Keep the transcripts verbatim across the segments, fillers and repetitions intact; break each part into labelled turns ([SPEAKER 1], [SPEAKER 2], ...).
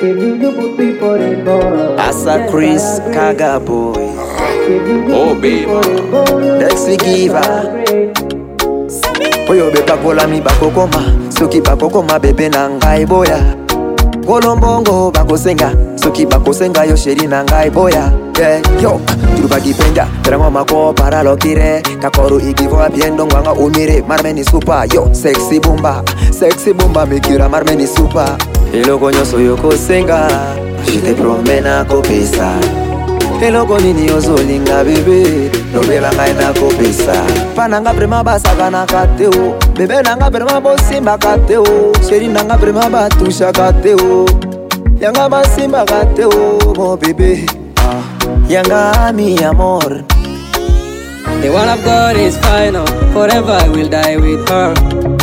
[SPEAKER 1] Asa Chris Kaga boy.
[SPEAKER 2] Oh baby,
[SPEAKER 1] Dexy Giva. Oyo beba kola mi bakokoma. Soki bakokoma bebe na ngai boya. Kolombongo bakosenga. Soki bakosenga yo sheri na ngai boya. Yeah, yo, turuba gipenda. Terango mako para lokire. Kakoru igivo apiendo ngwanga umire. Marmeni super, yo, sexy bomba. Sexy bomba mikira marmeni super. Eloko nyoso yoko senga. Je te promets na kopesa. Eloko nini ozolinga bebe. Nobela ngai na kopesa. Pananga prema basaka na kateo. Bebe nanga prema bosimba kateo. Sheri nanga prema batusha kateo. Yanga basimba kateo, mon bebe. ah. Yanga mi amor.
[SPEAKER 3] The one I've got is final. Forever I will die with her.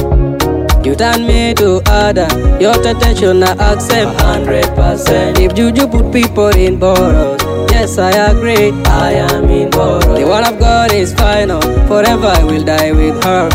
[SPEAKER 3] You turn me to other. Your attention I accept one hundred percent. If juju put people in bottles, yes I agree, I am in bottles. The one I've got is final. Forever I will die with her.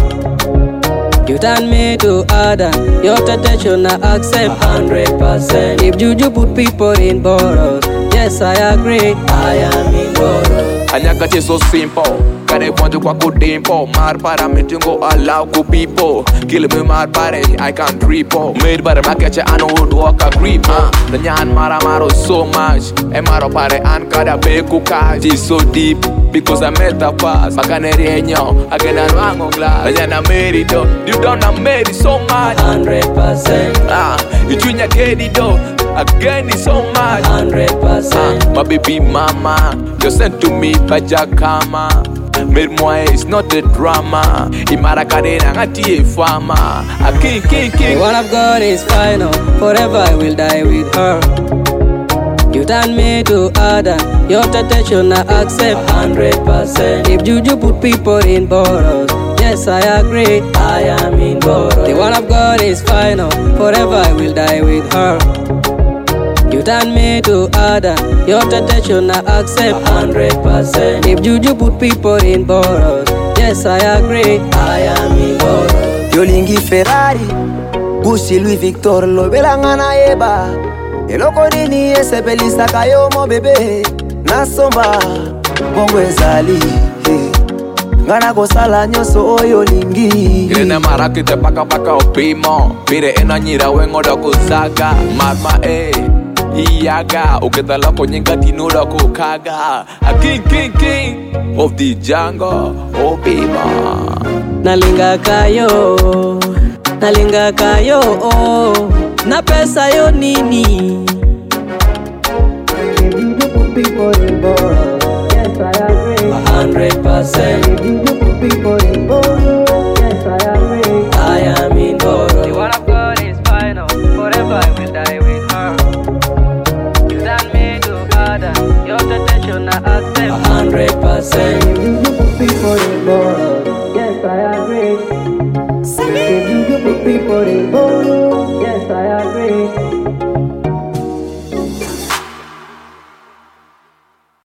[SPEAKER 3] You turn me to other. Your attention I accept one hundred percent. If juju put people in bottles, yes I agree, I am in bottles.
[SPEAKER 2] anyaka so simple. Kare kwanju kwa kudimpo. Mar para metingo allow ku people. Kill me mar pare I can't repo. Made para makeche anu udwaka grip. uh. Danyan mara maro so much. E maro pare an kada beku kaji so deep. Because I met a pass. Makaneri enyo. Agena nwango glass. Danyana merito. You don't have made it so much.
[SPEAKER 3] one hundred percent.
[SPEAKER 2] Ah, you chunya kedi do. Again it's so much.
[SPEAKER 3] one hundred percent.
[SPEAKER 2] Ah, my baby mama, you sent to me by Jakama. Made it's not a drama. Imara kadena ngati e fama. A king, king, king.
[SPEAKER 3] The one I've got is final. Forever I will die with her. You turn me to other. Your attention I accept one hundred percent. If juju put people in bottles, yes I agree, I am in bottles. The one I've got is final. Forever I will die with her. You turn me to other. Your attention I accept one hundred percent. If juju put people in bottles, yes I agree, I am in bottles.
[SPEAKER 1] Yolingi Ferrari. Gucci Louis Victor lo belangana eba. Eloko nini esebelisa kayo mo bebe. Nasomba bongo ezali. Hey. Ngana kosala nyoso oyo lingi.
[SPEAKER 2] Kirene maraki te paka paka opimo. Mire enanyira wengo da kusaga. Mama eh. Iyaga, uketala konyinga tinura kukaga. A king, king, king of the jungle, oh baby.
[SPEAKER 3] Nalinga kayo, nalinga kayo, oh. Na pesa yo nini? one hundred percent. I am in bottles. The one I've got is final. Forever I will die with her. You turn me to other. Your attention I accept one hundred percent.
[SPEAKER 1] Yes, I agree. Yes, I agree.